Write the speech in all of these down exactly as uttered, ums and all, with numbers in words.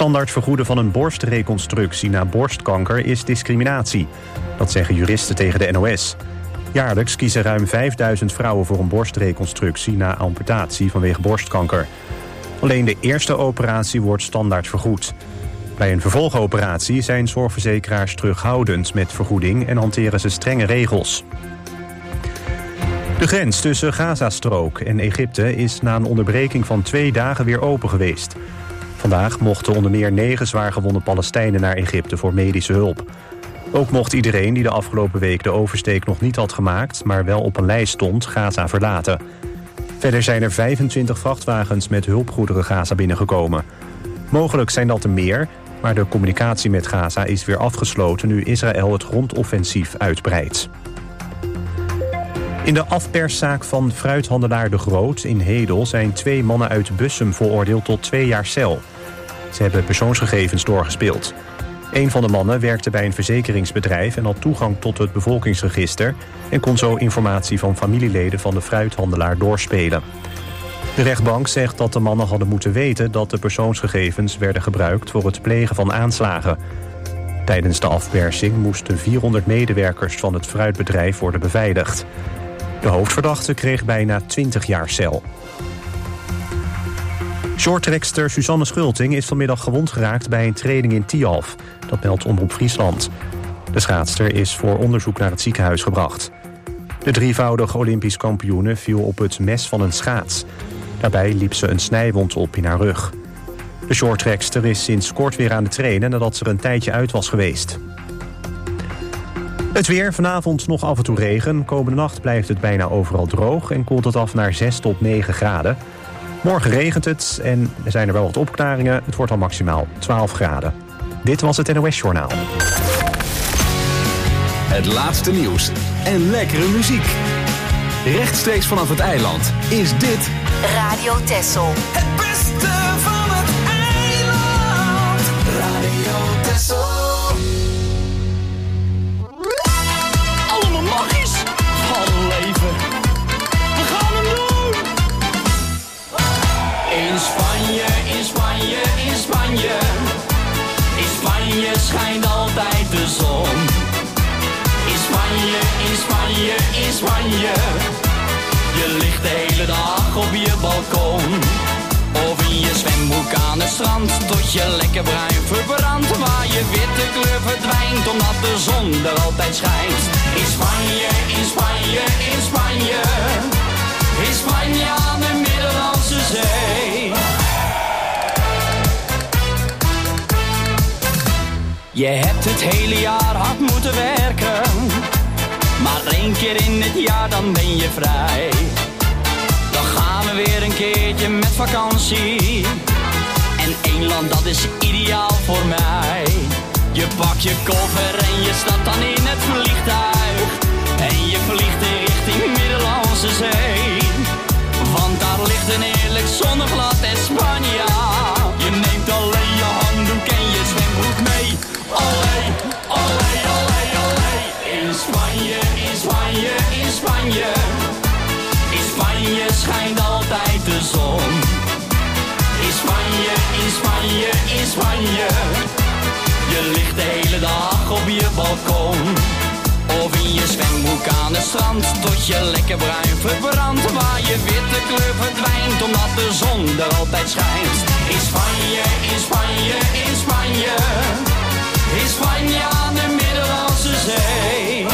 standaard vergoeden van een borstreconstructie na borstkanker is discriminatie. Dat zeggen juristen tegen de N O S. Jaarlijks kiezen ruim vijfduizend vrouwen voor een borstreconstructie na amputatie vanwege borstkanker. Alleen de eerste operatie wordt standaard vergoed. Bij een vervolgoperatie zijn zorgverzekeraars terughoudend met vergoeding en hanteren ze strenge regels. De grens tussen Gazastrook en Egypte is na een onderbreking van twee dagen weer open geweest. Vandaag mochten onder meer negen zwaargewonde Palestijnen naar Egypte voor medische hulp. Ook mocht iedereen die de afgelopen week de oversteek nog niet had gemaakt, maar wel op een lijst stond, Gaza verlaten. Verder zijn er vijfentwintig vrachtwagens met hulpgoederen Gaza binnengekomen. Mogelijk zijn dat er meer, maar de communicatie met Gaza is weer afgesloten nu Israël het grondoffensief uitbreidt. In de afperszaak van fruithandelaar De Groot in Hedel zijn twee mannen uit Bussum veroordeeld tot twee jaar cel. Ze hebben persoonsgegevens doorgespeeld. Een van de mannen werkte bij een verzekeringsbedrijf en had toegang tot het bevolkingsregister en kon zo informatie van familieleden van de fruithandelaar doorspelen. De rechtbank zegt dat de mannen hadden moeten weten dat de persoonsgegevens werden gebruikt voor het plegen van aanslagen. Tijdens de afpersing moesten vierhonderd medewerkers van het fruitbedrijf worden beveiligd. De hoofdverdachte kreeg bijna twintig jaar cel. Shorttrekster Suzanne Schulting is vanmiddag gewond geraakt bij een training in Tialf. Dat meldt Omroep Friesland. De schaatster is voor onderzoek naar het ziekenhuis gebracht. De drievoudige Olympisch kampioene viel op het mes van een schaats. Daarbij liep ze een snijwond op in haar rug. De shorttrekster is sinds kort weer aan het trainen nadat ze er een tijdje uit was geweest. Het weer, vanavond nog af en toe regen. Komende nacht blijft het bijna overal droog en koelt het af naar zes tot negen graden. Morgen regent het en er zijn er wel wat opklaringen. Het wordt al maximaal twaalf graden. Dit was het N O S Journaal. Het laatste nieuws en lekkere muziek. Rechtstreeks vanaf het eiland is dit Radio Texel. Het beste van het eiland. Radio Texel. Allemaal magisch. Van leven. We gaan hem doen. In Spanje, in Spanje, in Spanje. In Spanje schijnt altijd de zon. In Spanje, in Spanje, in Spanje. Je ligt de hele dag op je balkon. Of in je zwembroek aan het strand. Tot je lekker bruin verbrandt. Waar je witte kleur verdwijnt. Omdat de zon er altijd schijnt. In Spanje, in Spanje, in Spanje. In Spanje aan de Middellandse Zee. Je hebt het hele jaar hard moeten werken. Maar één keer in het jaar dan ben je vrij. Dan gaan we weer een keertje met vakantie. En één land dat is ideaal voor mij. Je pakt je koffer en je stapt dan in het vliegtuig. En je vliegt in richting Middellandse Zee. Want daar ligt een heerlijk zonneglad Espanja. Je neemt alleen je handdoek en je zwembroek mee. Olé, olé, olé, olé. In Spanje, in Spanje, in Spanje. In Spanje schijnt altijd de zon. In Spanje, in Spanje, in Spanje. Je ligt de hele dag op je balkon. Of in je zwembroek aan het strand. Tot je lekker bruin verbrandt. Waar je witte kleur verdwijnt. Omdat de zon er altijd schijnt. In Spanje, in Spanje, in Spanje. In Spanje aan de Middellandse Zee.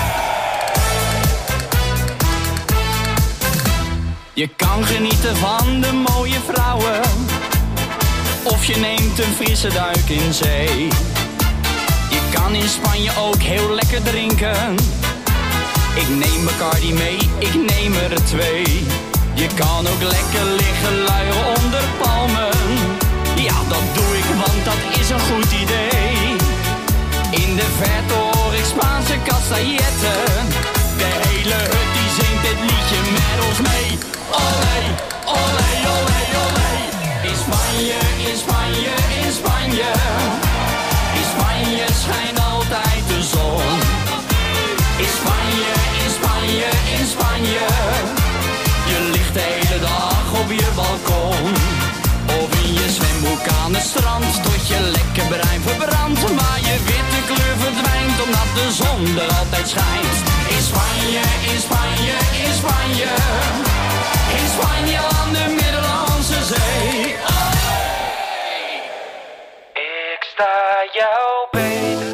Je kan genieten van de mooie vrouwen. Of je neemt een frisse duik in zee. Je kan in Spanje ook heel lekker drinken. Ik neem Bacardi mee, ik neem er twee. Je kan ook lekker liggen luieren onder palmen. Ja, dat doe ik, want dat is een goed idee. In de verte hoor ik Spaanse castailletten. De hele hut die zingt dit liedje met ons mee. Olé, olé, olé, olé. In Spanje, in Spanje, in Spanje. In Spanje schijnt altijd de zon. In Spanje, in Spanje, in Spanje. Je ligt de hele dag op je balkon. Of in je zwembroek aan het strand. Tot lekker brein verbrandt. Maar je witte kleur verdwijnt omdat de zon er altijd schijnt. In Spanje, in Spanje, in Spanje. In Spanje aan de Middellandse Zee. Hey. Ik sta jou beter.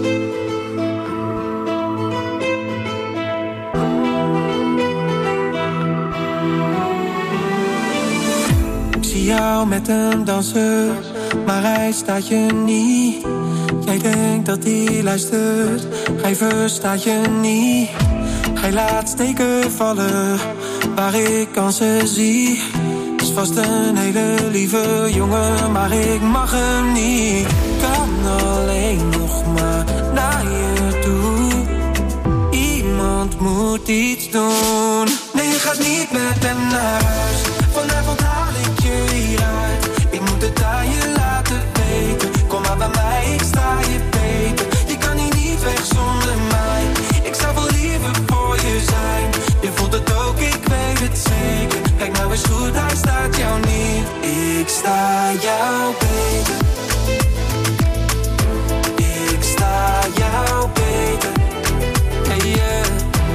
Jou met hem dansen, maar hij staat je niet. Jij denkt dat hij luistert, hij verstaat je niet. Hij laat steken vallen, waar ik kansen zie. Is vast een hele lieve jongen, maar ik mag hem niet. Kan alleen nog maar naar je toe. Iemand moet iets doen. Nee, je gaat niet met hem naar huis. Vanavond haal ik je hieruit. Ik moet het aan je laten weten. Kom maar bij mij, ik sta je beter. Je kan hier niet weg zonder mij. Ik zou wel liever voor je zijn. Je voelt het ook, ik weet het zeker. Kijk nou eens goed, hij staat jou niet. Ik sta jou beter. Ik sta jou beter. Hey yeah.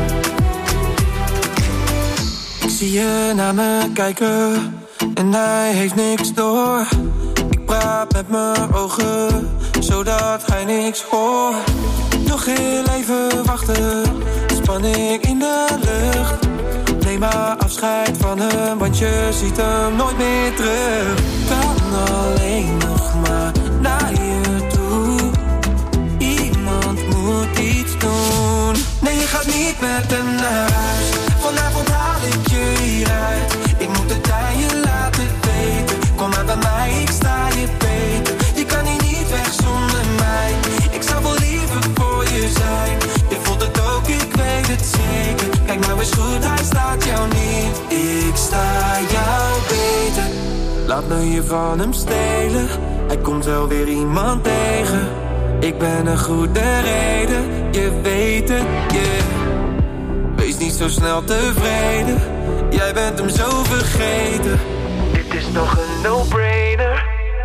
Ik zie je naar me kijken en hij heeft niks door. Ik praat met mijn ogen, zodat hij niks hoort. Nog heel even wachten, spanning in de lucht. Neem maar afscheid van hem, want je ziet hem nooit meer terug. Kan alleen nog maar naar je toe. Iemand moet iets doen. Nee, je gaat niet met hem naar huis. Vanavond haal ik je hieruit. Ik moet het aan je laten weten. Kom maar bij mij, ik sta je beter. Je kan hier niet weg zonder mij. Ik zou wel liever voor je zijn. Je voelt het ook, ik weet het zeker. Kijk nou eens goed, hij staat jou niet. Ik sta jou beter. Laat me je van hem stelen. Hij komt wel weer iemand tegen. Ik ben een goede reden. Je weet het, yeah. Wees niet zo snel tevreden. Jij bent hem zo vergeten. Dit is toch een no-brainer.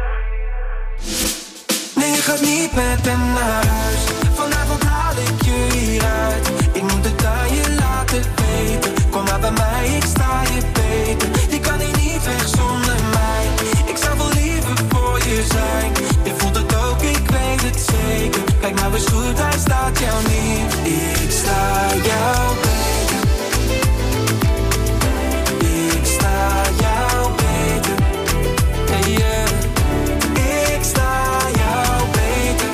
Nee, je gaat niet met hem naar huis. Vanavond haal ik je hieruit. Ik moet het aan je laten weten. Kom maar bij mij, ik sta je beter. Je kan hier niet weg zonder mij. Ik zou wel liever voor je zijn. Je voelt het ook, ik weet het zeker. Kijk nou eens goed, hij staat jou niet. Ik sta jou beter. Ik sta jou beter. Hey yeah. Ik sta jou beter.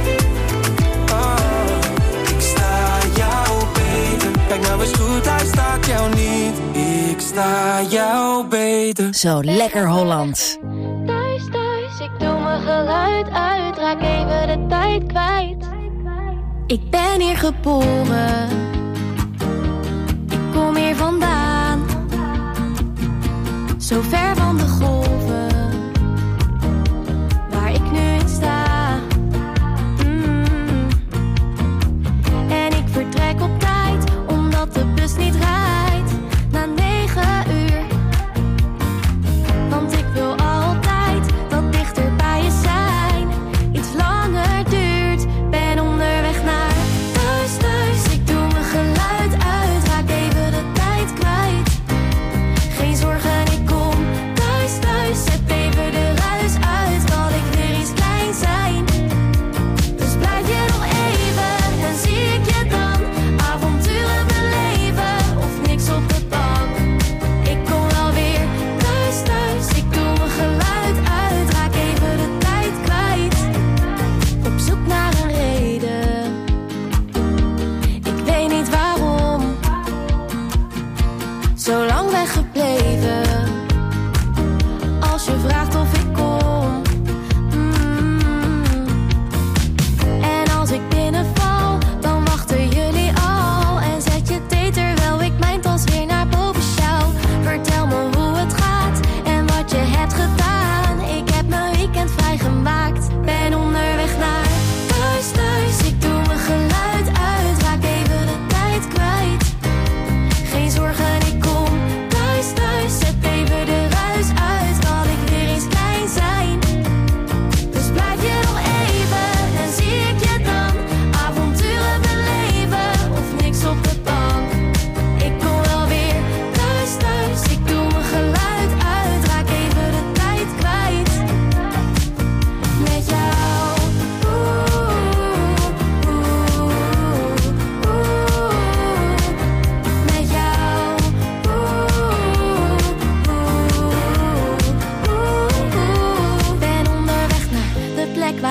Oh, ik sta jou beter. Kijk nou eens goed, hij staat jou niet. Ik sta jou beter. Zo lekker Hollands. Thuis, thuis, ik doe mijn geluid uit. Raak even de tijd kwijt. Ik ben hier geboren. Ik kom hier vandaan. Zo ver van de golven. Waar ik nu in sta. Mm. En ik vertrek op tijd. Omdat de bus niet rijdt. Na negen uur. Want ik wil altijd dat dichter bij je zijn. Iets langer duurt. Ben onderweg naar thuis, thuis. Ik doe mijn geluid uit. Raak even de tijd kwijt. Geen zorgen, ik kom thuis, thuis.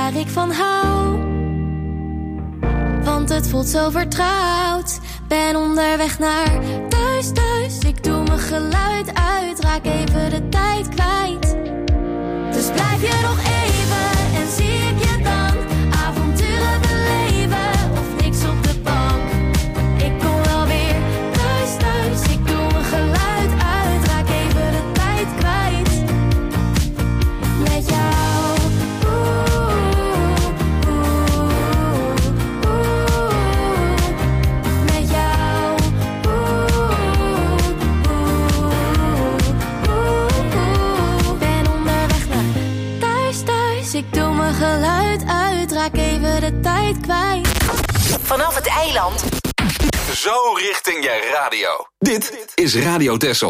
waar ik van hou. Want het voelt zo vertrouwd. Ben onderweg naar thuis, thuis. Ik doe mijn geluid uit, raak even de tijd kwijt. Dus blijf je nog even en zie ik je dan. Avonturen beleven of niks op de bank. Ik kom wel weer thuis, thuis. Ik doe mijn geluid uit, raak even de tijd kwijt. Met jou, oeh, oeh, oeh. Met jou, oeh, oeh, oeh. Ben onderweg naar thuis, thuis. Ik doe mijn geluid uit, raak even de tijd kwijt. Vanaf het eiland. Zo richting je radio. Dit is Radio Texel.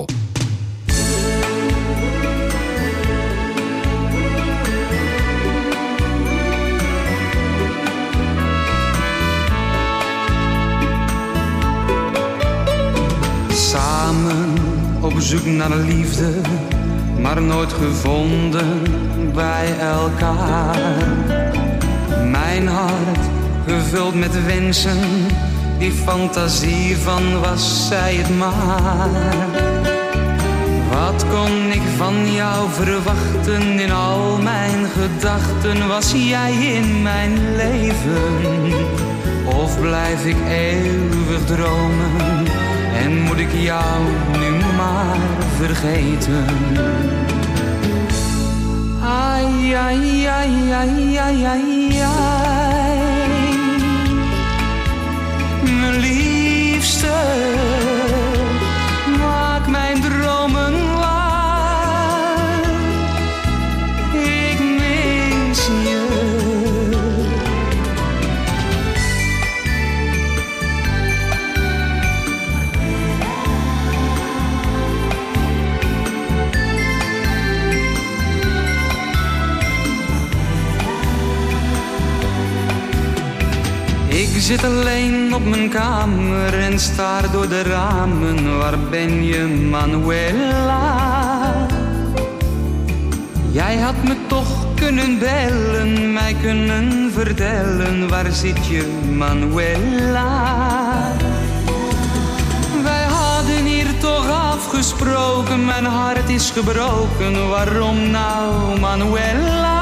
Samen op zoek naar liefde, maar nooit gevonden bij elkaar. Mijn hart gevuld met wensen, die fantasie van was zij het maar. Wat kon ik van jou verwachten? In al mijn gedachten was jij in mijn leven. Of blijf ik eeuwig dromen en moet ik jou nu maar vergeten? Ai, ai, ai, ai, ai, ai, ai. Mijn liefste, maak mijn dromen waar. Ik mis je. Ik zit alleen op mijn kamer en staar door de ramen. Waar ben je, Manuela? Jij had me toch kunnen bellen, mij kunnen vertellen. Waar zit je, Manuela? Wij hadden hier toch afgesproken, mijn hart is gebroken. Waarom nou, Manuela?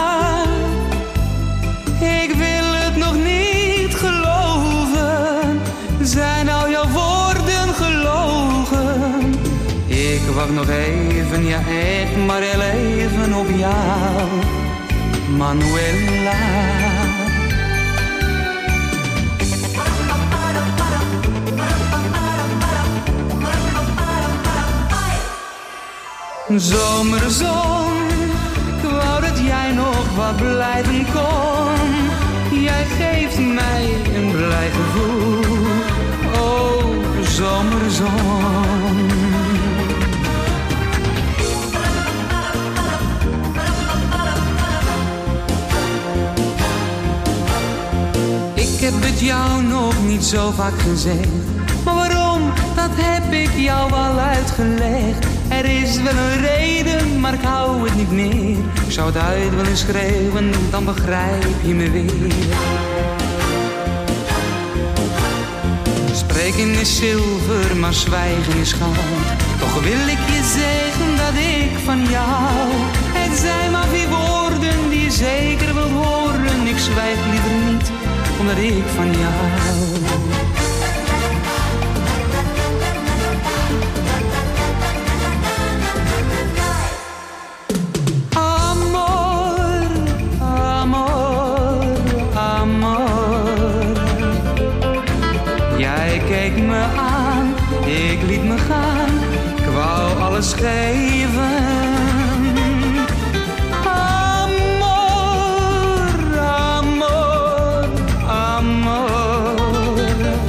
Ik wil het nog niet geloven. Zijn al jouw woorden gelogen? Ik wacht nog even, ja echt maar heel even op jou, Manuela. Zomerzon, ik wou dat jij nog wat blijven kon. Jij geeft mij een blij gevoel, oh zomerzon. Ik heb het jou nog niet zo vaak gezegd, maar waarom, dat heb ik jou al uitgelegd. Er is wel een reden, maar ik hou het niet meer. Ik zou het uit willen schreeuwen, dan begrijp je me weer. Spreken is zilver, maar zwijgen is goud. Toch wil ik je zeggen dat ik van jou. Het zijn maar vier woorden die je zeker wilt horen. Ik zwijg liever niet, omdat ik van jou. Keek me aan, ik liet me gaan, ik wou alles geven. Amor, amor, amor.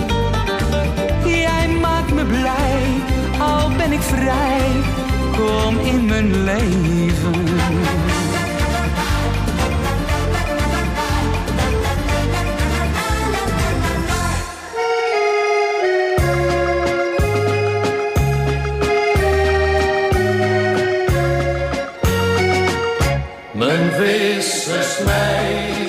Jij maakt me blij, al ben ik vrij, kom in mijn leven. Mijn vissers mij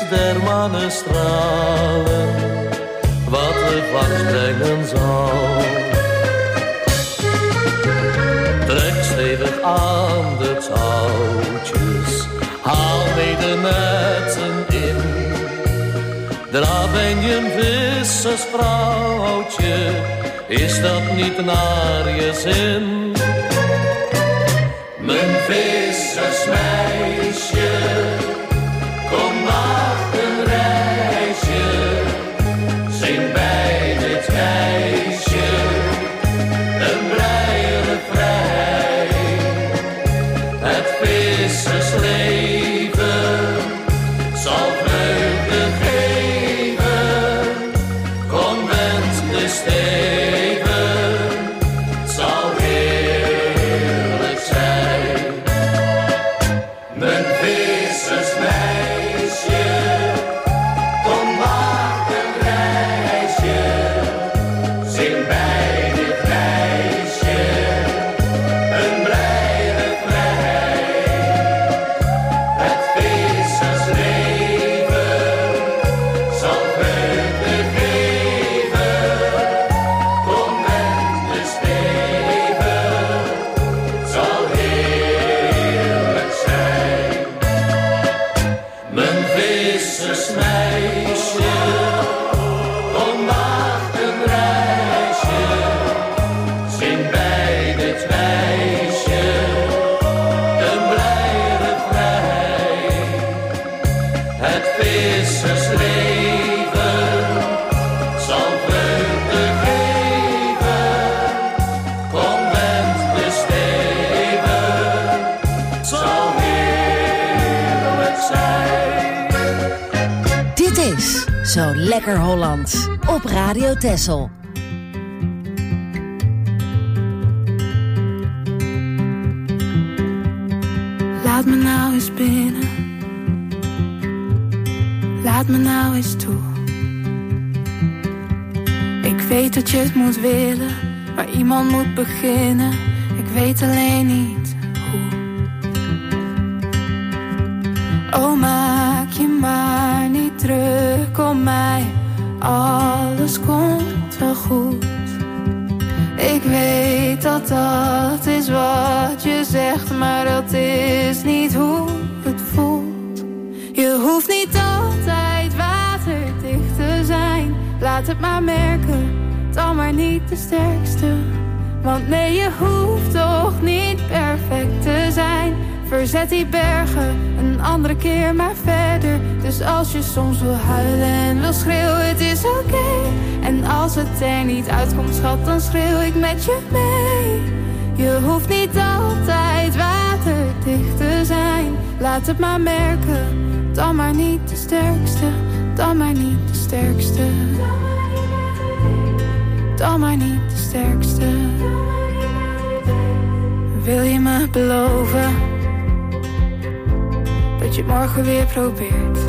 der mannen stralen, wat de vlag brengen zal. Trek stevig aan de touwtjes, haal mee de netten in. Daar ben je een vissersvrouwtje, is dat niet naar je zin? Mijn vissersmeisje, kom wacht een reisje, zing bij dit meisje een blij refrein. Het vissersleven zal vreugde geven, kom wend de steven, het zal heerlijk zijn. Mijn vissersmeisje, kom wacht een reisje, zing bij dit meisje een blij refrein. Het vissersleven zal vreugde geven, kom wend de steven, het zal heerlijk zijn. Mijn vissersmeisje, kom wacht een reisje, zing bij dit meisje een blij refrein. Het vissersleven zal vreugde geven, kom wend de steven, het zal heerlijk zijn. Dit is Zo Lekker Hollands op Radio Texel. Laat me nou eens binnen, laat me nou eens toe. Ik weet dat je het moet willen, maar iemand moet beginnen. Ik weet alleen niet hoe. Oh, maak je maar niet druk om mij, alles komt wel goed. Ik weet dat dat is wat je zegt, maar dat is niet hoe het voelt. Je hoeft niet altijd waterdicht te zijn, laat het maar merken, dan maar niet de sterkste. Want nee, je hoeft toch niet perfect te zijn. Verzet die bergen, een andere keer maar verder. Dus als je soms wil huilen en wil schreeuwen, het is oké. Okay. En als het er niet uitkomt, schat, dan schreeuw ik met je mee. Je hoeft niet altijd waterdicht te zijn, laat het maar merken, dan maar niet de sterkste. Dan maar niet de sterkste. Dan maar niet de sterkste. Wil je me beloven dat je het morgen weer probeert?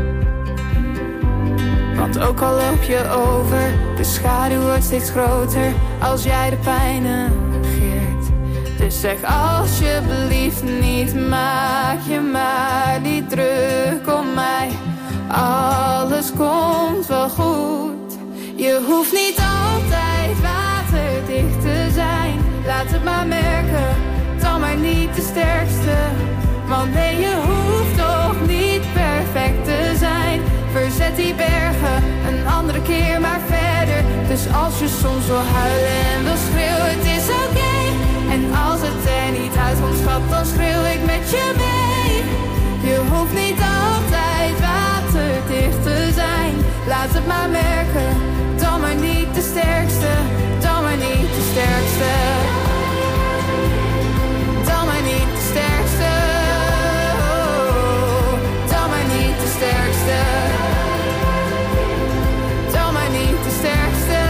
Want ook al loop je over, de schaduw wordt steeds groter als jij de pijn negeert. Dus zeg alsjeblieft niet, maak je maar niet druk om mij. Alles komt wel goed. Je hoeft niet altijd waterdicht te zijn, laat het maar merken, dan maar niet de sterkste. Want nee, je hoeft toch niet perfect te zijn. Verzet die bergen, een andere keer maar verder. Dus als je soms wil huilen en wil schreeuwen, het is oké. Okay. En als het er niet uitkomt, schat, dan schreeuw ik met je mee. Je hoeft niet altijd waterdicht te zijn, laat het maar merken, dan maar niet de sterkste. Dan maar niet de sterkste. Dan maar niet de sterkste. Dan maar niet de sterkste. Dan maar niet de sterkste.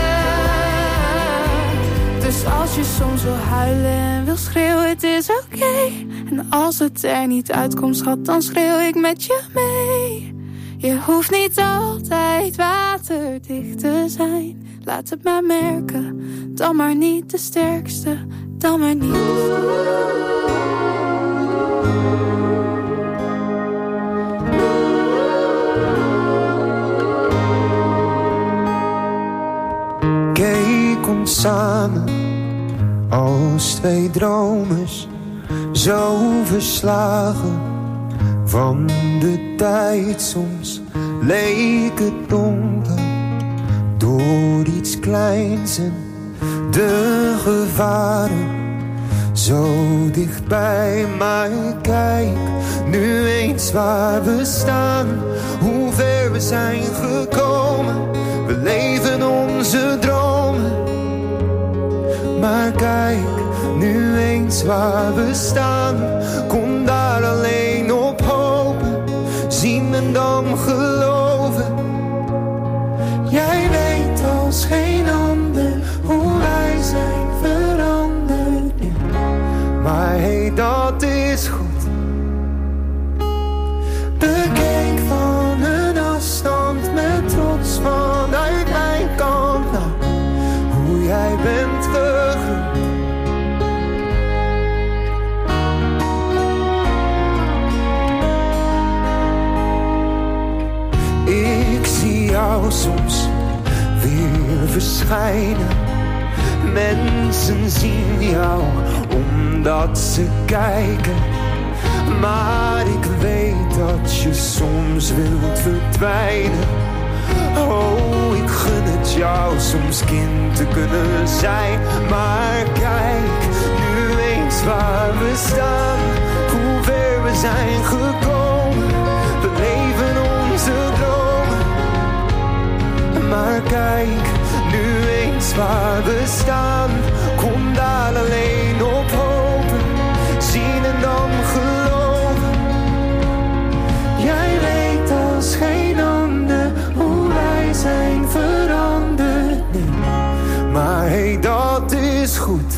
Dus als je soms wil huilen en wil schreeuwen, het is oké. Okay. En als het er niet uitkomt, schat, dan schreeuw ik met je mee. Je hoeft niet altijd waterdicht te zijn, laat het maar merken, dan maar niet de sterkste. Dan maar niet. samen als twee dromers, zo verslagen van de tijd. Soms leek het donker door iets kleins en de gevaren zo dichtbij. Maar kijk nu eens waar we staan, hoe ver we zijn gekomen. We leven onze dromen. Maar kijk nu eens waar we staan, kom daar alleen op hopen, zien en dan geloven. Jij weet als geen ander hoe wij zijn veranderd, ja. Maar hey, dat is goed. Bekijk van een afstand met trots vanuit mijn kant naar hoe jij bent gegroeid. Ik zie jou soms weer verschijnen. Mensen zien jou omdat ze kijken. Maar ik weet dat je soms wilt verdwijnen. Oh, ik gun het jou soms kind te kunnen zijn. Maar kijk nu eens waar we staan, hoe ver we zijn gekomen. We leven onze dromen. Maar kijk nu eens waar we staan, kom daar alleen op hopen, zien en dan geloven. Jij weet als geen ander hoe wij zijn veranderd, nee. Maar hey, dat is goed.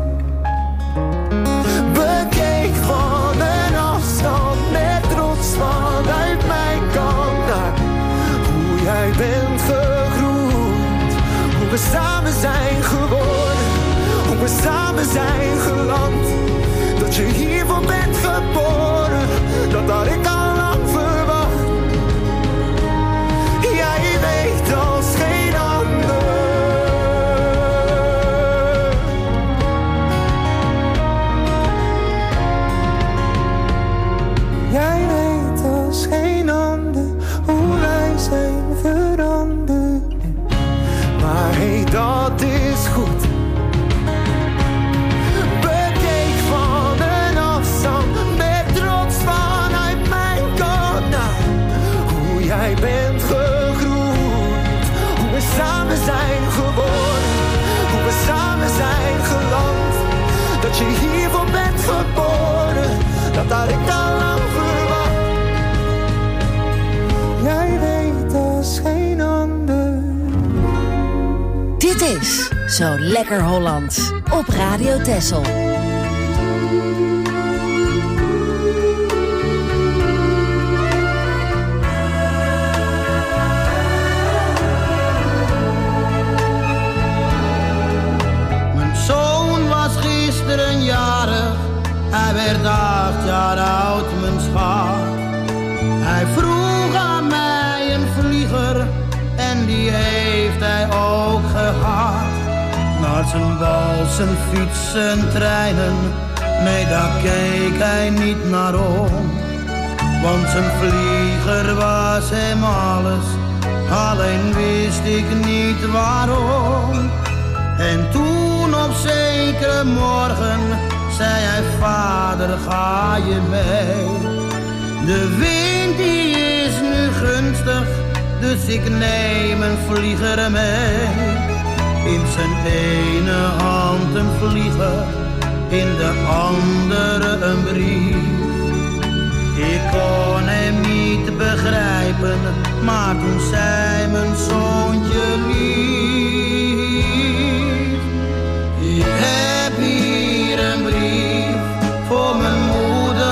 Bekijk van een afstand met trots vanuit mijn kant naar hoe jij bent gegroeid, hoe we samen zijn geworden, hoe we samen zijn geland. Dat je hiervoor bent geboren, dat had ik al lang verwacht. Jij weet als geen ander. Jij weet als geen ander hoe wij zijn veranderd. Maar hey, dat is goed. Bekeek van een afstand met trots vanuit mijn kant naar hoe jij bent gegroeid, hoe we samen zijn geworden, hoe we samen zijn geland. Dat je hiervoor bent geboren, dat had ik al lang verwacht. Jij weet als geen ander. Dit is Zo Lekker Hollands op Radio Texel. Mijn zoon was gisteren jarig, hij werd acht jaar oud, mijn schat. Hij vroeg aan mij een vlieger en die heeft hij ook gehad. Naar zijn wal, zijn fiets, zijn treinen, nee daar keek hij niet naar om. Want zijn vlieger was hem alles, alleen wist ik niet waarom. En toen op zekere morgen zei hij, vader ga je mee. De wind die is nu gunstig, dus ik neem een vlieger mee. In zijn ene hand een vlieger, in de andere een brief. Ik kon hem niet begrijpen, maar toen zei mijn zoontje lief. Ik heb hier een brief voor mijn moeder,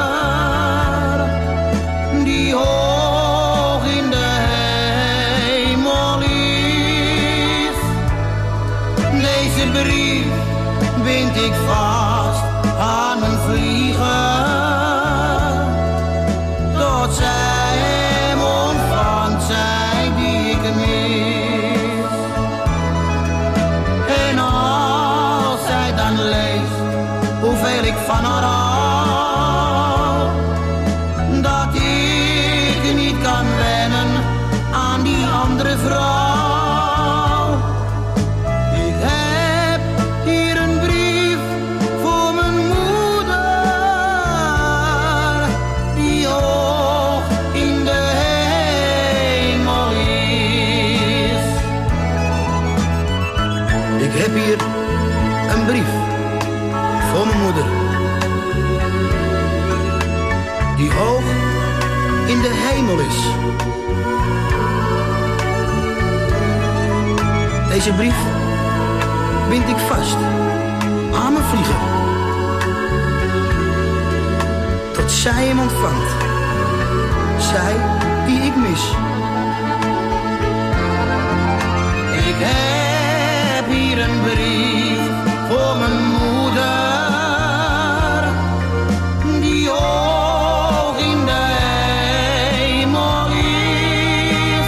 die hoog in de hemel is. Deze brief bind ik vast aan mijn vlieger, tot zij hem ontvangt, zij die ik mis. En heb hier een brief voor mijn moeder, die hoog in de hemel is. Deze brief bind ik vast aan mijn vlieger, tot zij hem ontvangt, zij die ik mis. Ik heb hier een brief voor mijn moeder, die hoog in de hemel is.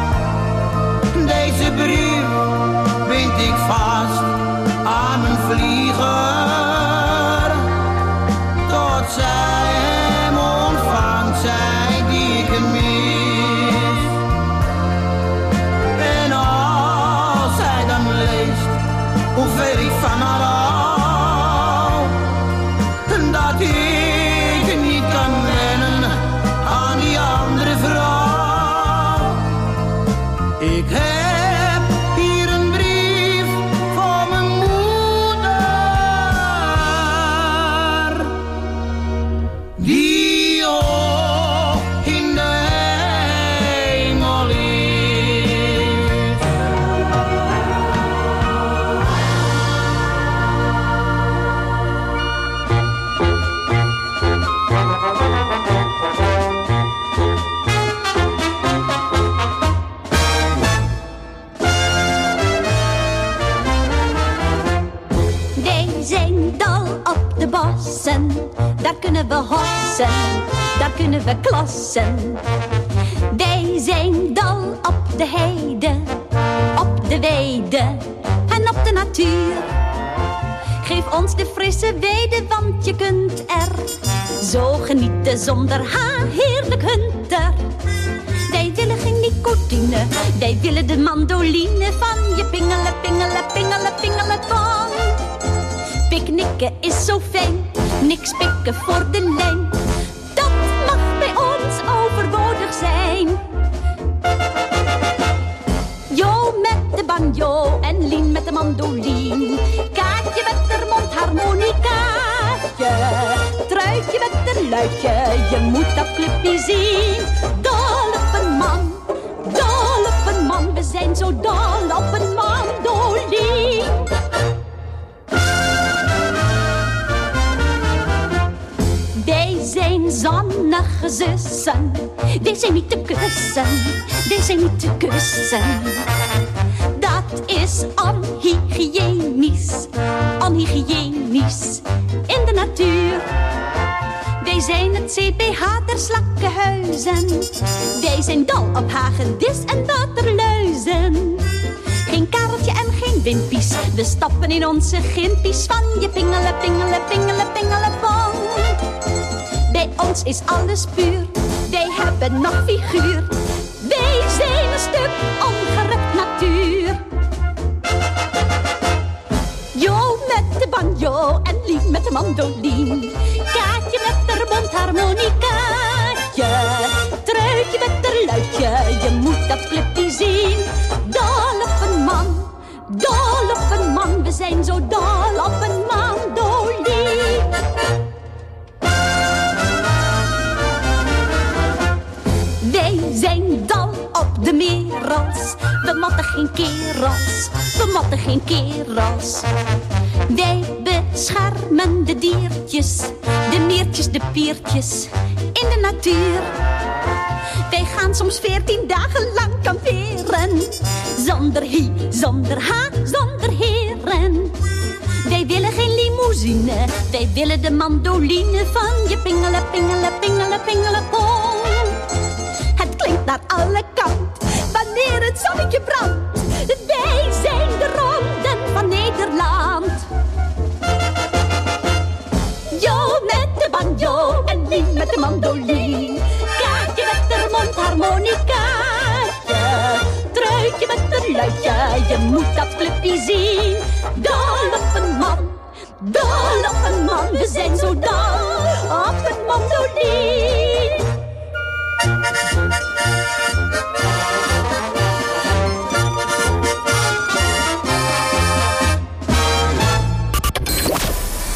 Deze brief bind ik vast aan mijn vlieger, tot zij hem ontvangt, zij die ik mis. En als zij dan leest hoeveel ik van haar hou, dat ik niet kan wennen aan die andere vrouw. Ik heb hier een brief voor mijn moeder, die hoog in de hemel is. Wij zijn dol op de bossen, daar kunnen we hossen, daar kunnen we klassen. Wij zijn dol op de heide, op de weide en op de natuur. Geef ons de frisse weide, want je kunt er zo genieten zonder haar heerlijk hunter. Wij willen geen nicotine, wij willen de mandoline van je pingelen, pingelen, pingelen, pingelen pong. Picknicken is zo fijn, niks pikken voor de lijn. Dat mag bij ons overbodig zijn. Jo met de banjo en Lien met de mandoline. Kaatje met de mondharmonicaatje. Truitje met de luidje, je moet dat clubje zien. Dol op een man, dol op een man. We zijn zo dol op een mandoline. Wij zijn zonnige zussen, wij zijn niet te kussen, wij zijn niet te kussen. Dat is onhygiënisch, onhygiënisch in de natuur. Wij zijn het C P H der slakkenhuizen, wij zijn dol op hagedis en waterluizen. Geen kareltje en geen wimpies, we stappen in onze gimpies van je pingelen, pingelen, pingelen, pingelen, pong. Bij ons is alles puur, wij hebben nog figuur. Wij zijn een stuk ongerukt natuur. Jo met de banjo en Lien met de mandoline. Kaatje met de mondharmonicaatje. Truitje met de luidje, je moet dat clubje zien. Dol op een man, dol op een man. We zijn zo dol op een mandoline. Wij zijn dol op de merels. We motten geen kerels, we motten geen kerels. Wij beschermen de diertjes, de meertjes, de piertjes in de natuur. Wij gaan soms veertien dagen lang kamperen. Zonder hi, zonder ha, zonder heren. Wij willen geen limousine, wij willen de mandoline van je pingelen, pingelen, pingelen, pingelen, pong. Het klinkt naar alle kanten wanneer het zonnetje brandt. Wij zijn de ronden van Nederland. Jo met de banjo en Lien met de mandoline. Kaatje met de mondharmonicaatje. Truitje met de luidje, je moet dat clubje zien. Dol op een man, dol op een man. We zijn zo dol op een mandoline.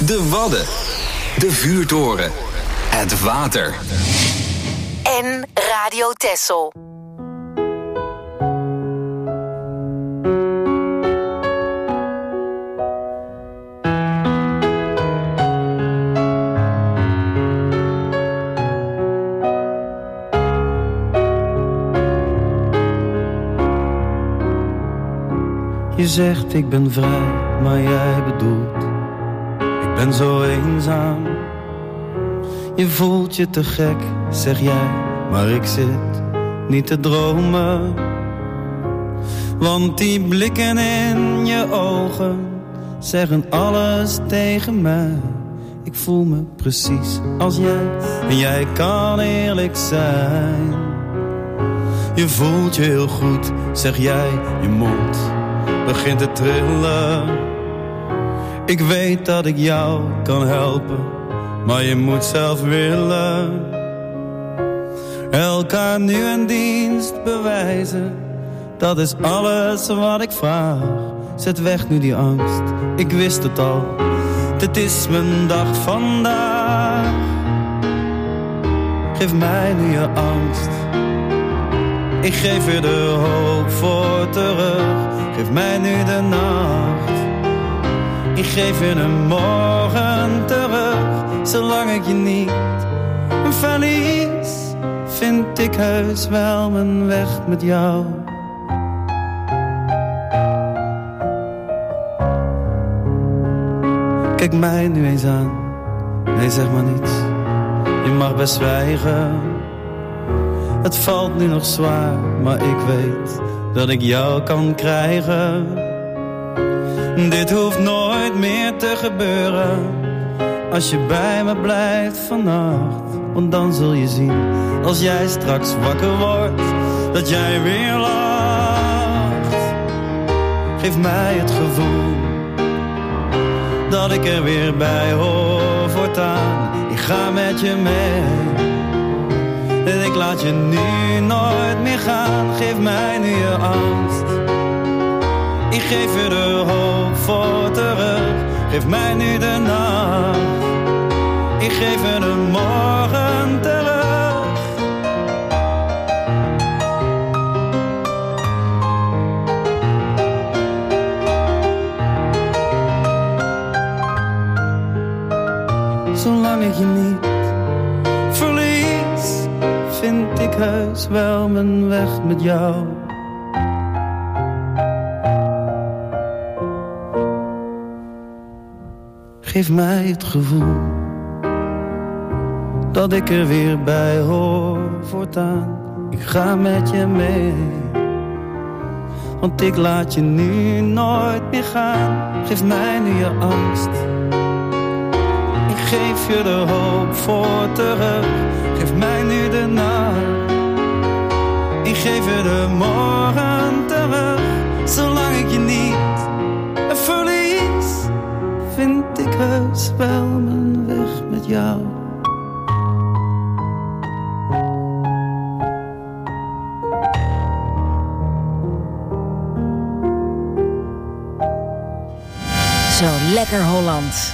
De Wadden. De vuurtoren. Het water. En Radio Texel. Je zegt ik ben vrij, maar jij bedoelt ik ben zo eenzaam. Je voelt je te gek, zeg jij, maar ik zit niet te dromen. Want die blikken in je ogen zeggen alles tegen mij. Ik voel me precies als jij en jij kan eerlijk zijn. Je voelt je heel goed, zeg jij, je mond begint te trillen. Ik weet dat ik jou kan helpen, maar je moet zelf willen. Elkaar nu een dienst bewijzen, dat is alles wat ik vraag. Zet weg nu die angst, ik wist het al, dit is mijn dag vandaag. Geef mij nu je angst, ik geef je de hoop voor terug. Geef mij nu de nacht, ik geef je een morgen terug. Zolang ik je niet verlies, vind ik heus wel mijn weg met jou. Kijk mij nu eens aan, nee zeg maar niets, je mag best zwijgen. Het valt nu nog zwaar, maar ik weet dat ik jou kan krijgen. Dit hoeft nooit meer te gebeuren, als je bij me blijft vannacht. Want dan zul je zien, als jij straks wakker wordt, dat jij weer lacht. Geef mij het gevoel dat ik er weer bij hoor voortaan. Ik ga met je mee en ik laat je nu nooit meer gaan. Geef mij nu je angst, ik geef je de hoop voor terug. Geef mij nu de nacht, ik geef je de morgen terug. Zolang ik je niet verlies, vind ik heus wel mijn weg met jou. Geef mij het gevoel dat ik er weer bij hoor voortaan. Ik ga met je mee, want ik laat je nu nooit meer gaan. Geef mij nu je angst, ik geef je de hoop voor terug. Geef mij nu de nacht, ik geef je de morgen terug. Zolang ik je niet verlies, vind ik heus wel mijn weg met jou. Zo lekker Holland.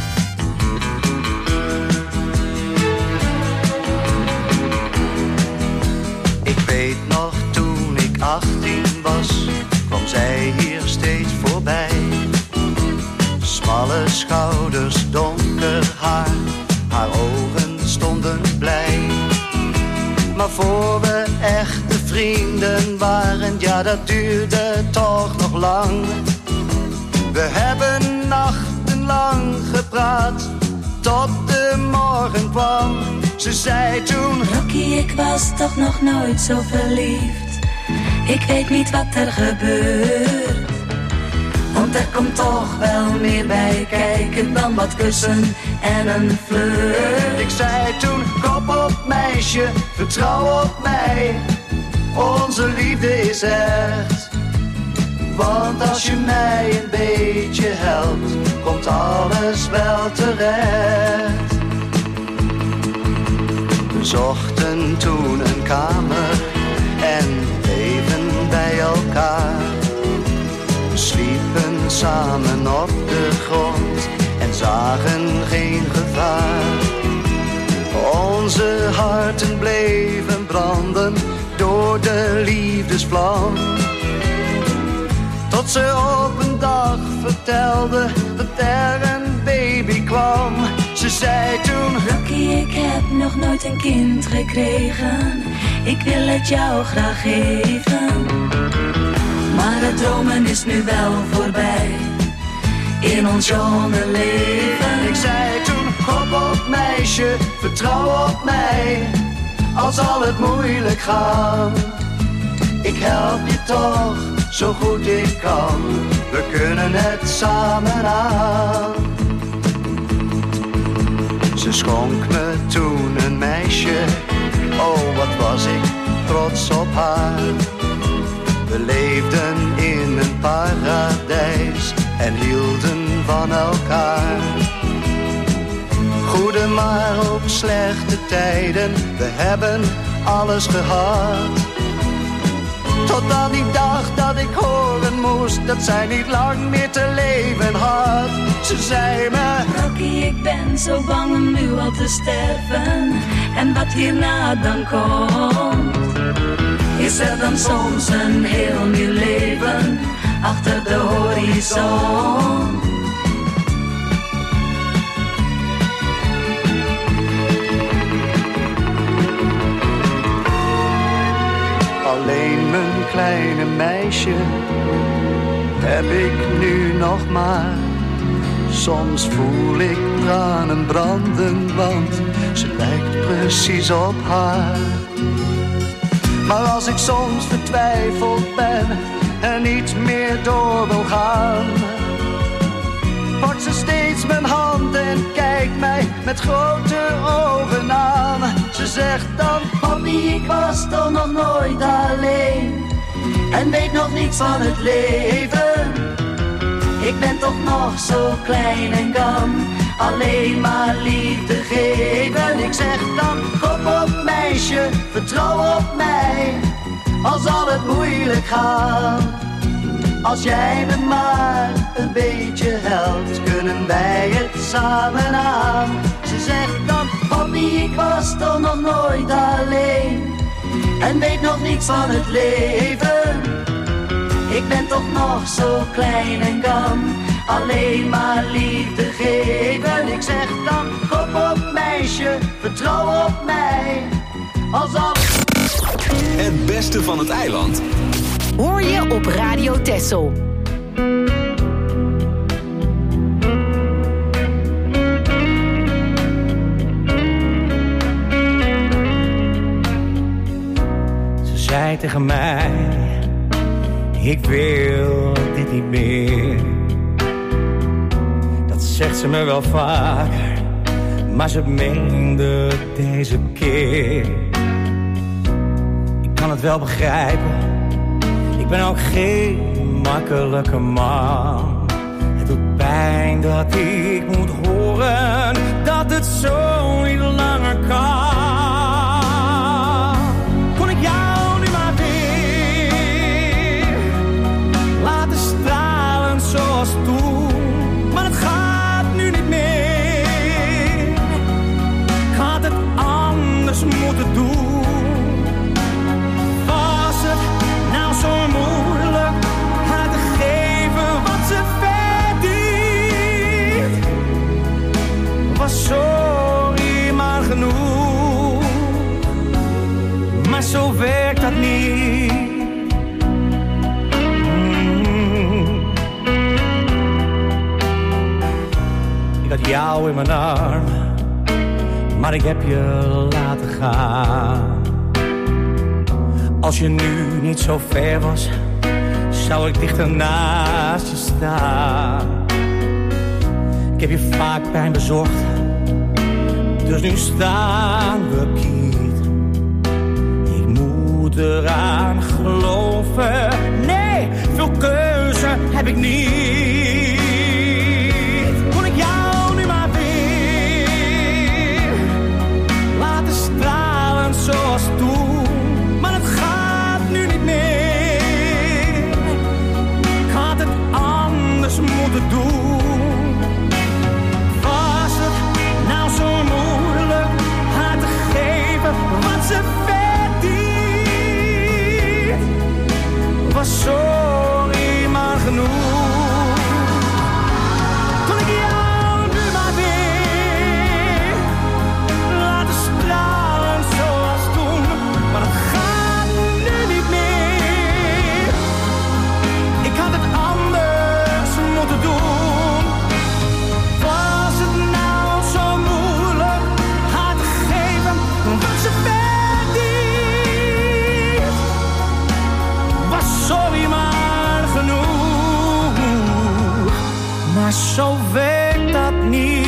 Ik weet nog toen ik achttien was, kwam zij hier steeds voorbij. Smalle schouders, donker haar, haar ogen stonden blij. Maar voor we echte vrienden waren, ja dat duurde toch nog lang. We hebben nachtenlang gepraat, tot de morgen kwam. Ze zei toen: Rocky, ik was toch nog nooit zo verliefd. Ik weet niet wat er gebeurt, want er komt toch wel meer bij kijken dan wat kussen en een flirt. Ik zei toen: kop op meisje, vertrouw op mij. Onze liefde is echt. Want als je mij een beetje helpt, komt alles wel terecht. We zochten toen een kamer en bleven bij elkaar. We sliepen samen op de grond en zagen zagen geen gevaar. Onze harten bleven branden door de liefdesvlam. Tot ze op een dag vertelde dat er een baby kwam. Ze zei toen: Rocky, ik heb nog nooit een kind gekregen. Ik wil het jou graag geven. Maar het dromen is nu wel voorbij in ons jonge leven. Ik zei toen: hop op meisje, vertrouw op mij. Al zal het moeilijk gaan, ik help je toch zo goed ik kan. We kunnen het samen aan. Ze schonk me toen een meisje. Oh, wat was ik trots op haar. We leefden in een paradijs en hielden van elkaar. Goede maar ook slechte tijden, we hebben alles gehad. Tot aan die dag dat ik horen moest dat zij niet lang meer te leven had. Ze zei me: Rocky, ik ben zo bang om nu al te sterven. En wat hierna dan komt, is er dan soms een heel nieuw leven achter de horizon. Alleen mijn kleine meisje heb ik nu nog maar. Soms voel ik tranen branden, want ze lijkt precies op haar. Maar als ik soms vertwijfeld ben en niet meer door wil gaan, pakt ze steeds mijn hand en kijkt mij met grote ogen aan. Ze zegt dan: Papi, ik was toch nog nooit alleen en weet nog niets van het leven. Ik ben toch nog zo klein en kan alleen maar liefde geven. Ik zeg dan: kop op meisje, vertrouw op mij. Al zal het moeilijk gaan, als jij me maar een beetje helpt, kunnen wij het samen aan. Ze zegt dan: papi, ik was toch nog nooit alleen en weet nog niets van het leven. Ik ben toch nog zo klein en kan alleen maar liefde geven. Ik zeg dan: kop op meisje, vertrouw op mij. Als al... Het beste van het eiland hoor je op Radio Texel. Ze zei tegen mij: ik wil dit niet meer. Dat zegt ze me wel vaker, maar ze meende deze keer. Ik kan het wel begrijpen, ik ben ook geen makkelijke man. Het doet pijn dat ik moet horen dat het zo niet langer kan. Kon ik jou nu maar weer laten stralen zoals toen, maar het gaat nu niet meer. Ik had het anders moeten doen. Zo moeilijk haar te geven wat ze verdient. Was sorry maar genoeg, maar zo werkt dat niet. Mm. Ik had jou in mijn armen, maar ik heb je laten gaan. Als je nu niet zo ver was, zou ik dichter naast je staan. Ik heb je vaak pijn bezorgd, dus nu staan we kiet. Ik moet eraan geloven, nee, veel keuze heb ik niet. Kon ik jou nu maar weer laten stralen zoals toen. Moeten doen. zo werkt dat niet.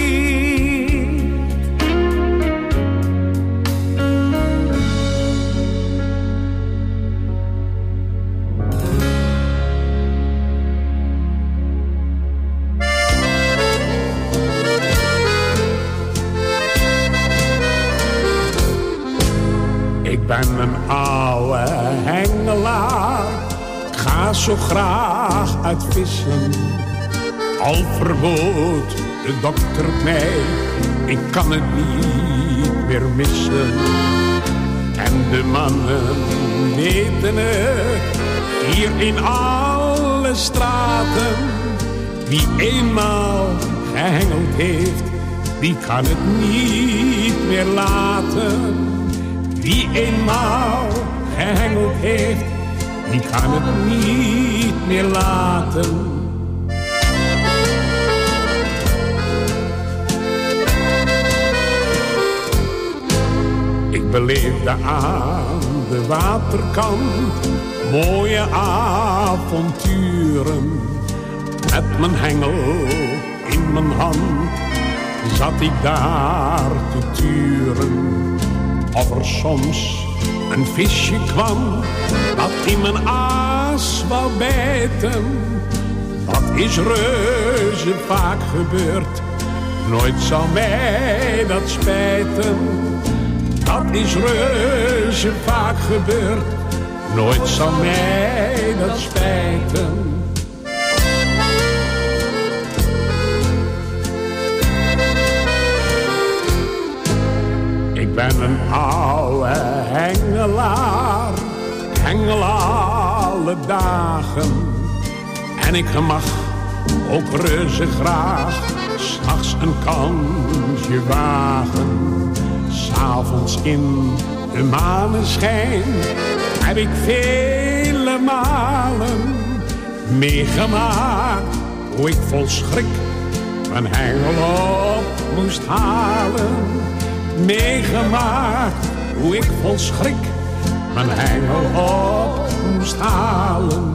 Ik ben een oude hengelaar, ik ga zo graag uit vissen. Al verbood de dokter mij, ik kan het niet meer missen. En de mannen weten het, hier in alle straten. Wie eenmaal gehengeld heeft, die kan het niet meer laten. Wie eenmaal gehengeld heeft, die kan het niet meer laten. Ik beleefde aan de waterkant mooie avonturen. Met mijn hengel in mijn hand zat ik daar te turen. Of er soms een visje kwam dat in mijn aas wou bijten. Dat is reuze vaak gebeurd, nooit zal mij dat spijten. Dat is reuze vaak gebeurd, nooit zal mij dat spijten. Ik ben een oude hengelaar, hengel alle dagen. En ik mag ook reuze graag 's nachts een kansje wagen. 's Avonds in de maneschijn heb ik vele malen meegemaakt hoe ik vol schrik mijn hengel op moest halen. Meegemaakt hoe ik vol schrik mijn hengel op moest halen.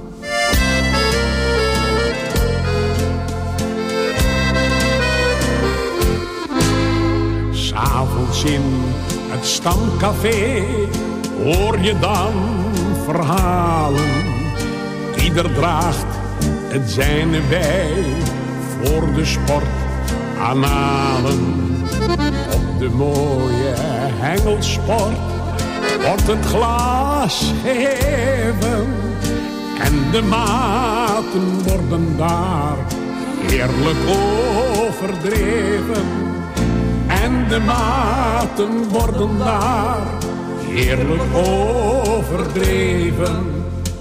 's Avonds in het stamcafé hoor je dan verhalen. Ieder draagt het zijne bij voor de sport aanhalen. Op de mooie hengelsport wordt het glas geheven. En de maten worden daar heerlijk overdreven. En de maten worden daar heerlijk overdreven.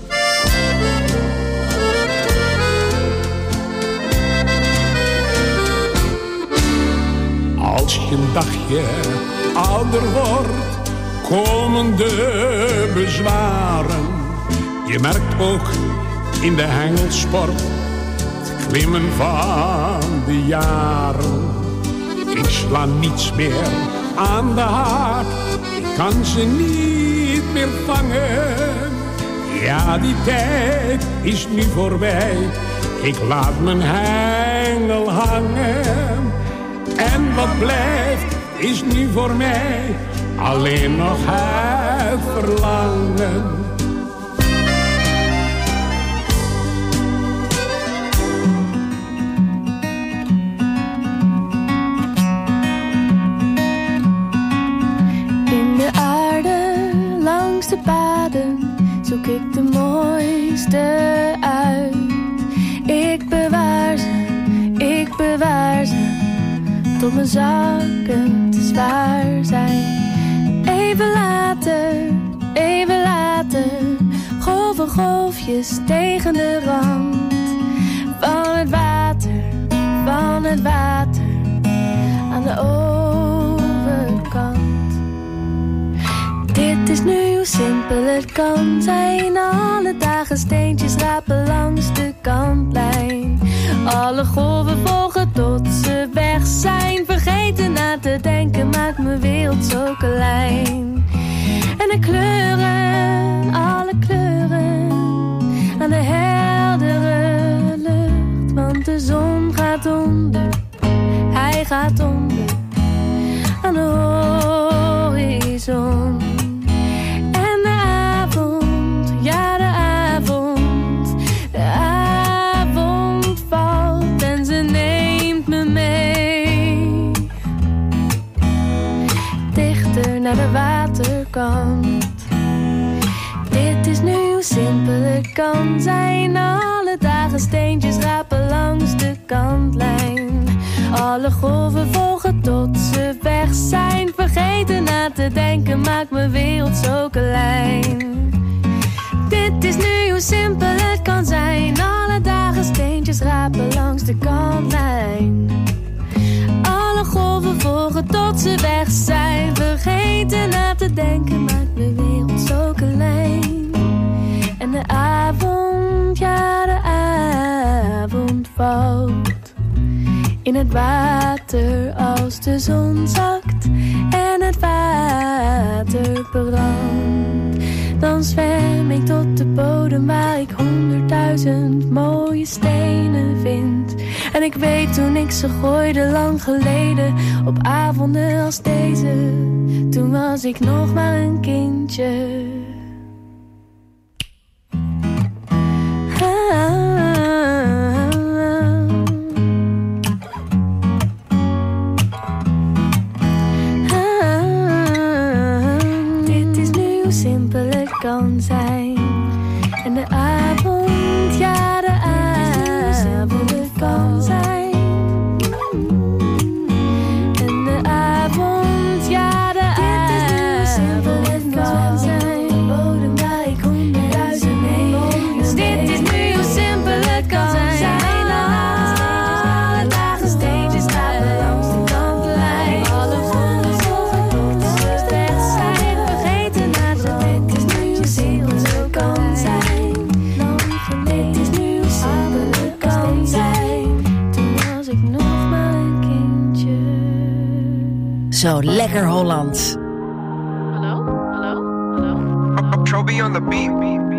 Als je een dagje ouder wordt, komen de bezwaren. Je merkt ook in de hengelsport het klimmen van de jaren. Ik sla niets meer aan de haak, ik kan ze niet meer vangen. Ja, die tijd is nu voorbij, ik laat mijn hengel hangen. En wat blijft is nu voor mij alleen nog het verlangen. In de aarde, langs de paden, zoek ik de mooiste uit. Ik bewaar ze, ik bewaar ze, tot mijn zakken te zwaar zijn. Even later, even later, golven golfjes tegen de rand. Van het water, van het water, aan de overkant. Dit is nu hoe simpel het kan zijn. Alle dagen steentjes rapen langs de kantlijn. Alle golven volgen tot ze weg zijn. Vergeten na te denken maakt mijn wereld zo klein. En de kleuren, alle kleuren, aan de heldere lucht. Want de zon gaat gaat onder aan de horizon. En de avond, ja de avond, de avond valt en ze neemt me mee. Dichter naar de waterkant. Dit is nu hoe simpel het kan zijn. Alle dagen steentjes rapen langs de kantlijn. Alle golven volgen tot ze weg zijn. Vergeten na te denken maakt mijn wereld zo klein. Dit is nu hoe simpel het kan zijn. Alle dagen steentjes rapen langs de kantlijn. Alle golven volgen tot ze weg zijn. Vergeten na te denken maakt mijn wereld zo klein. En de avond, ja de avond valt in het water als de zon zakt en het water brandt. Dan zwem ik tot de bodem waar ik honderdduizend mooie stenen vind. En ik weet toen ik ze gooide lang geleden, op avonden als deze, toen was ik nog maar een kindje. Kan zijn. En de avond, ja de avond kan zijn. En de avond, ja de avond kan zijn. Bodem waar ik honderdduizend mee. Dus dit is nu hoe simpel het kan zijn. Alle dagen steentjes rapen langs de kantlijn. Alle golven volgen tot ze weg zijn. Vergeten na te denken. Kan zijn. Lang geleden is nu hoe simpel het kan zijn. Toen was ik nog maar een kindje. Zo lekker Holland. Hallo, hallo, hallo. Trophy on the beat.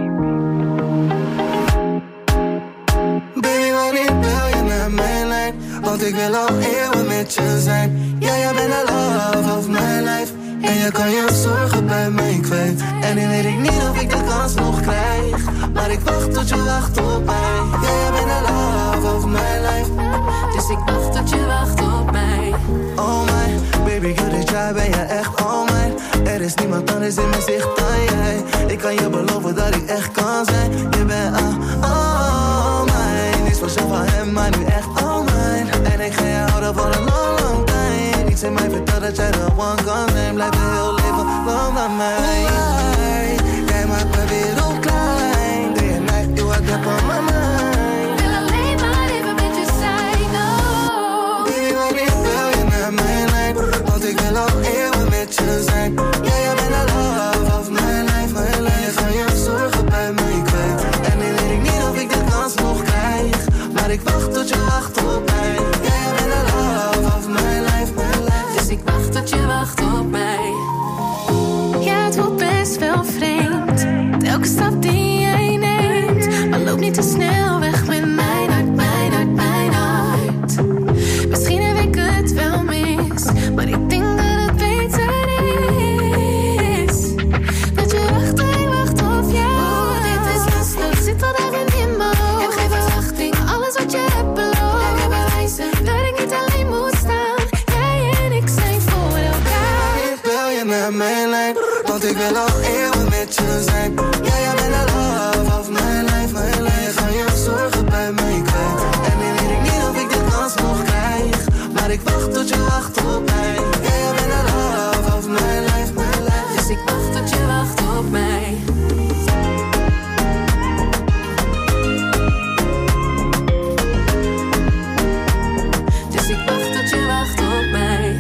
Baby, wanneer bel je naar mijn lijn? Want ik wil al eeuwen met je zijn. Ja, jij bent de love of my life. En je kan je zorgen bij mij kwijt. En nu weet ik niet of ik de kans nog krijg. Maar ik wacht tot je wacht op mij. Ja, jij bent de love of my life. Dus ik wacht tot je wacht op mij. Oh my, baby, girl, dit jaar ben je echt all mine. Er is niemand anders in mijn zicht dan jij. Ik kan je beloven dat ik echt kan zijn. Je bent ah, all mine. Niks was zo van hem, maar nu echt all mine. En ik ga je houden voor een long, long time. Niets in mij vertelt dat jij de one kan zijn. Blijf je heel leven lang bij mij. Jij maakt mijn wereld klein. Day and night, you are up on my mind. Wil alleen maar even met je zijn, oh. Baby, wanneer bel je naar mijn lijn? Want ik wil al eeuwen met je zijn. Ja, jij bent de love of my life, my life. Je kan je zorgen bij mij kwijt. En nu weet ik niet of ik de kans nog krijg. Maar ik wacht tot je wacht op mij. Ja, jij bent de love of my life, my life. Dus ik wacht tot je wacht op mij. Ja, het voelt best wel vreemd. Elke stap die jij neemt. Maar loop niet te snel weg met mijn hart, mijn hart, mijn hart. Misschien heb ik het wel mis. Maar ik denk dat het beter is. Dat je wacht en ik wacht op jou. Oh, dit is lastig, zit al dagen in mijn hoofd. Heb geen verwachting, alles wat je hebt beloofd. Lekker bewijzen dat ik niet alleen moet staan. Jij en ik zijn voor elkaar. Ik bel je naar mijn lijn. Want ik wil al eeuwen met je zijn. Ja, jij bent de love of my life, my life. Je kan je zorgen bij mij kwijt. En nu weet ik niet of ik de kans nog krijg. Maar ik wacht tot je wacht op mij. Ja, jij bent de love of my life, my life. Dus ik wacht tot je wacht op mij. Dus ik wacht tot je wacht op mij.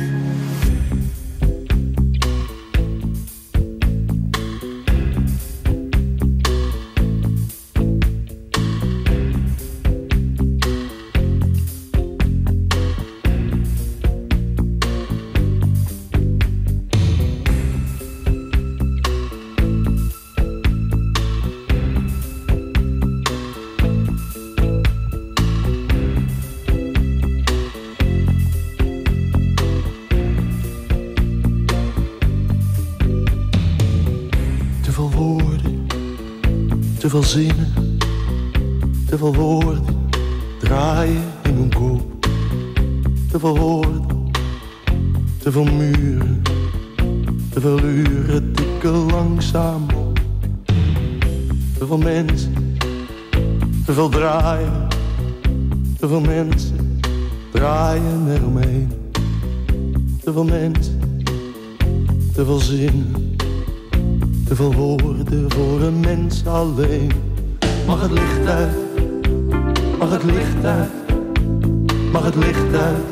veel zinnen, te veel woorden draaien in mijn kop. Te veel woorden, te veel muren, te veel uren tikken langzaam op. Te veel mensen, te veel draaien, te veel mensen draaien eromheen. Te veel mensen, te veel zinnen, te veel woorden voor een mens alleen. Mag het licht uit, mag het licht uit, mag het licht uit.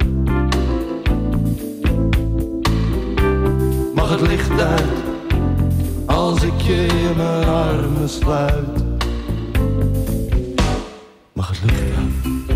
Mag het licht uit, als ik je in mijn armen sluit. Mag het licht uit.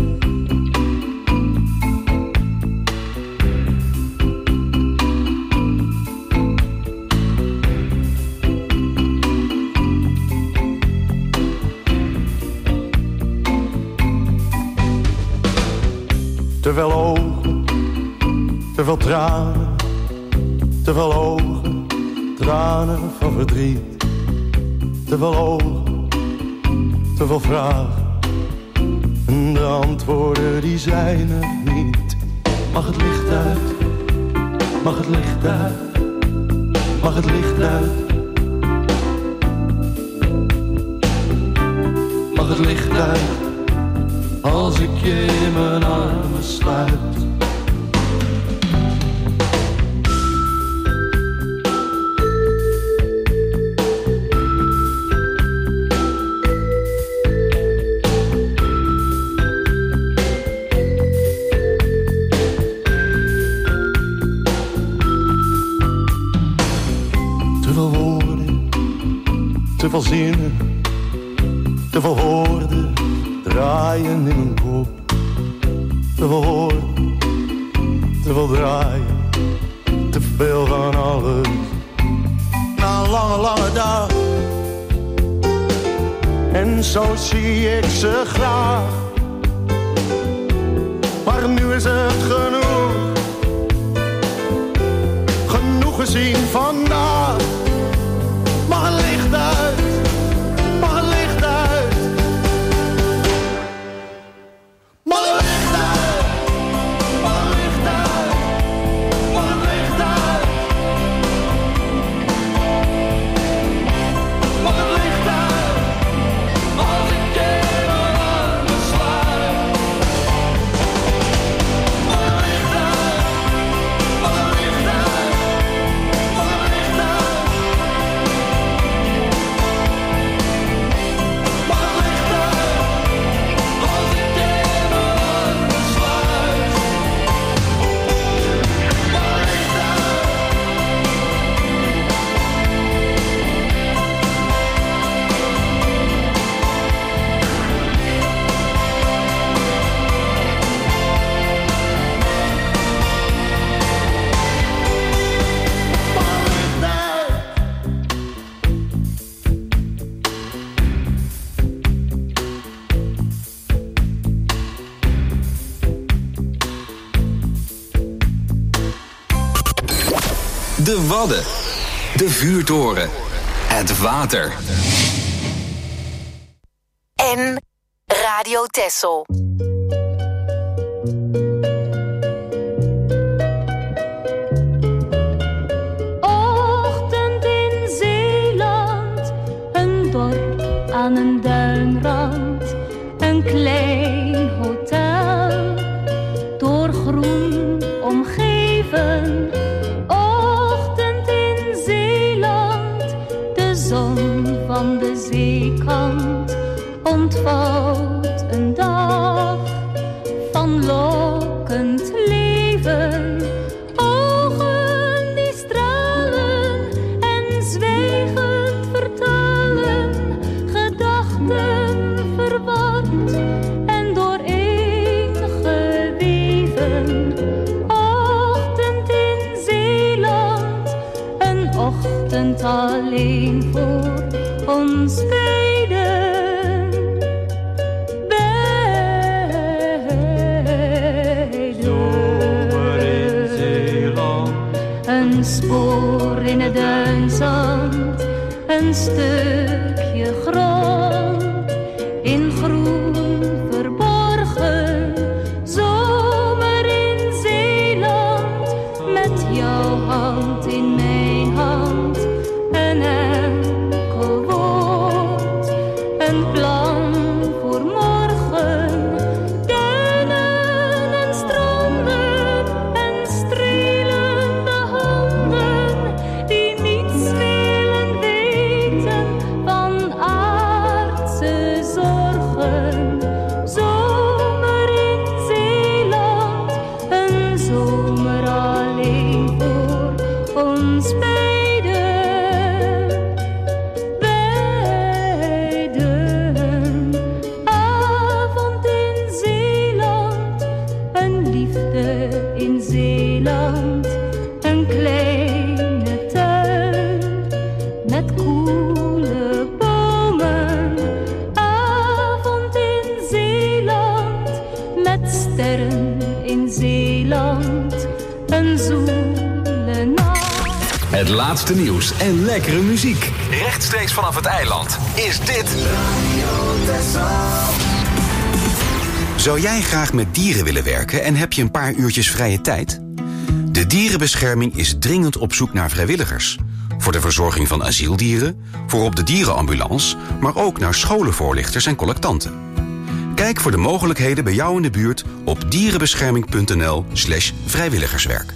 Te veel ogen, te veel tranen, te veel ogen, tranen van verdriet. Te veel ogen, te veel vragen, en de antwoorden die zijn er niet. Mag het licht uit, mag het licht uit, mag het licht uit. Mag het licht uit, als ik je in mijn armen sluit. Te veel woorden, te veel zinnen, te veel woorden draaien in mijn kop. Te veel woorden, te veel draaien, te veel van alles. Na een lange, lange dag, en zo zie ik ze graag. Maar nu is het genoeg, genoeg gezien vandaag. Mag het licht uit, mag het licht uit. Mag het licht uit, mag het licht uit, mag het licht uit. Mag het licht uit, als ik je in mijn armen sluit. Mag het licht uit, mag het licht uit, mag het licht uit. Mag het licht uit, als ik je in mijn armen sluit. Mag het licht uit. De Wadden, de vuurtoren, het water. En Radio Texel. Ochtend in Zeeland, een dorp aan een duinrand, een klein hotel, door groen omgeven. Ochtend in Zeeland, de zon van de zeekant ontvouwt een dag van lokkend leven. Ogen die stralen en zwijgend vertalen, gedachten verward en dooreengeweven. Ochtend in Zeeland, een ochtend alleen voor ons beiden. Zomer in Zeeland, een spoor in het duinzand, een stukje grond. met sterren in Zeeland. Een zoele nacht. Het laatste nieuws en lekkere muziek. Rechtstreeks vanaf het eiland is dit Radio Texel. Zou jij graag met dieren willen werken en heb je een paar uurtjes vrije tijd? De dierenbescherming is dringend op zoek naar vrijwilligers. Voor de verzorging van asieldieren, voor op de dierenambulance, maar ook naar scholenvoorlichters en collectanten. Kijk voor de mogelijkheden bij jou in de buurt op dierenbescherming.nl slash vrijwilligerswerk.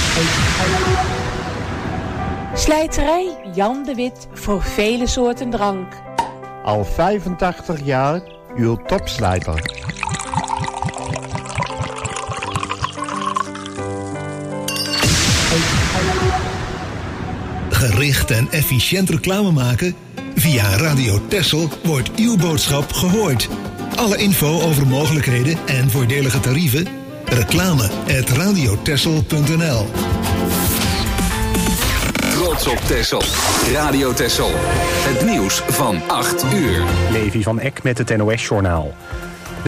Slijterij Jan de Wit voor vele soorten drank. Al vijfentachtig jaar uw topslijter. Gericht en efficiënt reclame maken? Via Radio Texel wordt uw boodschap gehoord. Alle info over mogelijkheden en voordelige tarieven? Reclame at radiotexel punt n l. Trots op Texel. Radio Texel. Het nieuws van acht uur. Levi van Eck met het N O S-journaal.